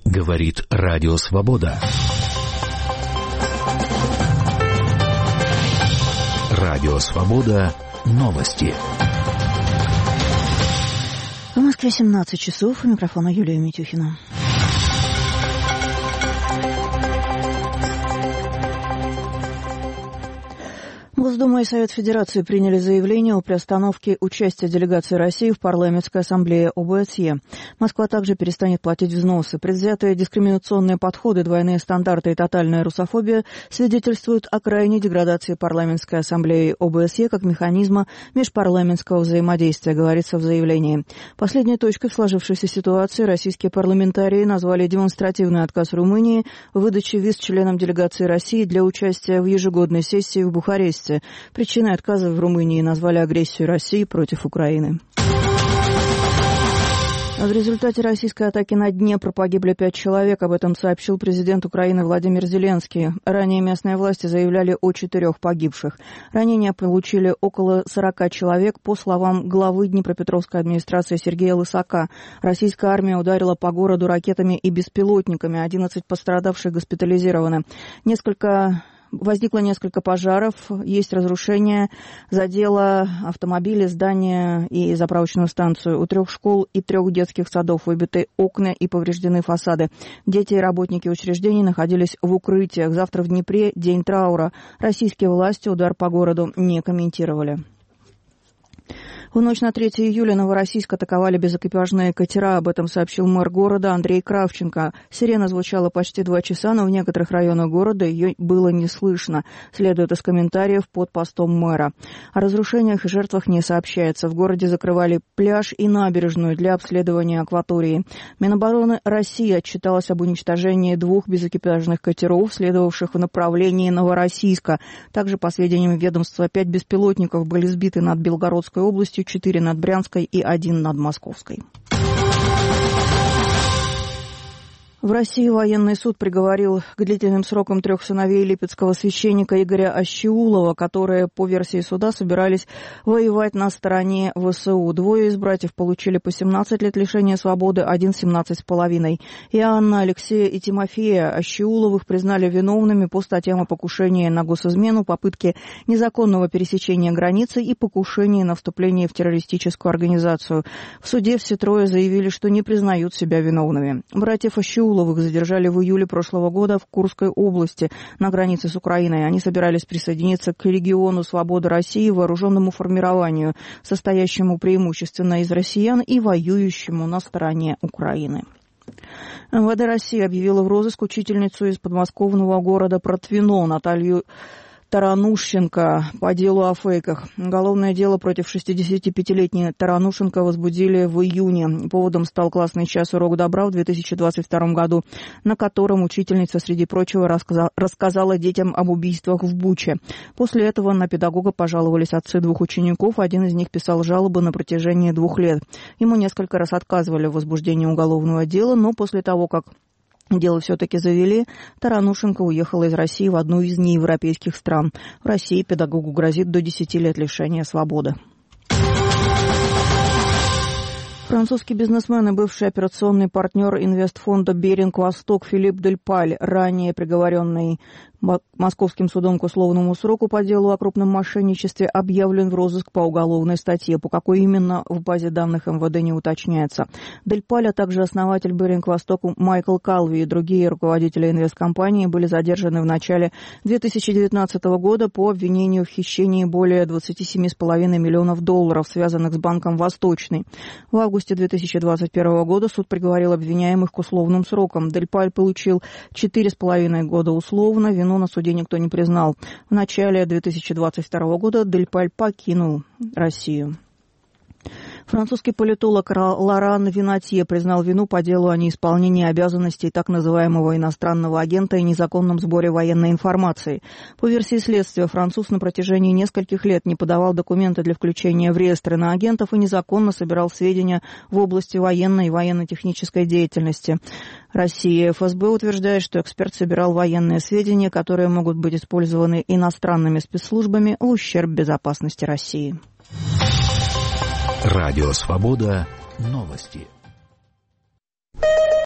Говорит Радио Свобода. Радио Свобода. Новости. В Москве 17 часов. У микрофона Юлия Митюхина. Госдума и Совет Федерации приняли заявление о приостановке участия делегации России в парламентской ассамблее ОБСЕ. Москва также перестанет платить взносы. Предвзятые дискриминационные подходы, двойные стандарты и тотальная русофобия свидетельствуют о крайней деградации парламентской ассамблеи ОБСЕ как механизма межпарламентского взаимодействия, говорится в заявлении. Последней точкой в сложившейся ситуации российские парламентарии назвали демонстративный отказ Румынии в выдаче виз членам делегации России для участия в ежегодной сессии в Бухаресте. Причиной отказа в Румынии назвали агрессию России против Украины. В результате российской атаки на Днепр погибли 5 человек. Об этом сообщил президент Украины Владимир Зеленский. Ранее местные власти заявляли о 4 погибших. Ранения получили около 40 человек, по словам главы Днепропетровской администрации Сергея Лысака. Российская армия ударила по городу ракетами и беспилотниками. 11 пострадавших госпитализированы. Возникло несколько пожаров, есть разрушения, задело автомобили, здания и заправочную станцию. У 3 школ и 3 детских садов выбиты окна и повреждены фасады. Дети и работники учреждений находились в укрытиях. Завтра в Днепре день траура. Российские власти удар по городу не комментировали. В ночь на 3 июля Новороссийск атаковали безэкипажные катера. Об этом сообщил мэр города Андрей Кравченко. Сирена звучала почти 2 часа, но в некоторых районах города ее было не слышно. Следует из комментариев под постом мэра. О разрушениях и жертвах не сообщается. В городе закрывали пляж и набережную для обследования акватории. Минобороны России отчиталась об уничтожении 2 безэкипажных катеров, следовавших в направлении Новороссийска. Также, по сведениям ведомства, 5 беспилотников были сбиты над Белгородской областью, 4 над Брянской и 1 над Московской. В России военный суд приговорил к длительным срокам 3 сыновей липецкого священника Игоря Ощеулова, которые, по версии суда, собирались воевать на стороне ВСУ. 2 из братьев получили по 17 лет лишения свободы, 1 17,5. Иоанна, Алексея и Тимофея Ощеуловых признали виновными по статьям о покушении на госизмену, попытке незаконного пересечения границы и покушении на вступление в террористическую организацию. В суде все 3 заявили, что не признают себя виновными. Братьев Ощеуловых задержали в июле прошлого года в Курской области на границе с Украиной. Они собирались присоединиться к Легиону Свободы России, вооруженному формированию, состоящему преимущественно из россиян и воюющему на стороне Украины. МВД России объявила в розыск учительницу из подмосковного города Протвино Наталью Таранушенко по делу о фейках. Уголовное дело против 65-летней Таранушенко возбудили в июне. Поводом стал классный час «Урок добра» в 2022 году, на котором учительница, среди прочего, рассказала детям об убийствах в Буче. После этого на педагога пожаловались отцы 2 учеников. Один из них писал жалобы на протяжении 2 лет. Ему несколько раз отказывали в возбуждении уголовного дела, но после того, как дело все-таки завели, Таранушенко уехала из России в одну из неевропейских стран. В России педагогу грозит до 10 лет лишения свободы. Французский бизнесмен и бывший операционный партнер инвестфонда «Беринг Восток» Филипп Дель Паль, ранее приговоренный Московским судом к условному сроку по делу о крупном мошенничестве, объявлен в розыск по уголовной статье. По какой именно, в базе данных МВД не уточняется. Дель Паль, а также основатель «Беринг Восток» Майкл Калви и другие руководители инвесткомпании были задержаны в начале 2019 года по обвинению в хищении более $27,5 миллионов, связанных с банком «Восточный». В августе 2021 года суд приговорил обвиняемых к условным срокам. Дель Паль получил 4,5 года условно, вину на суде никто не признал. В начале 2022 года Дель Паль покинул Россию. Французский политолог Лоран Винатье признал вину по делу о неисполнении обязанностей так называемого иностранного агента и незаконном сборе военной информации. По версии следствия, француз на протяжении нескольких лет не подавал документы для включения в реестры на агентов и незаконно собирал сведения в области военной и военно-технической деятельности России. ФСБ утверждает, что эксперт собирал военные сведения, которые могут быть использованы иностранными спецслужбами в ущерб безопасности России. Радио Свобода. Новости.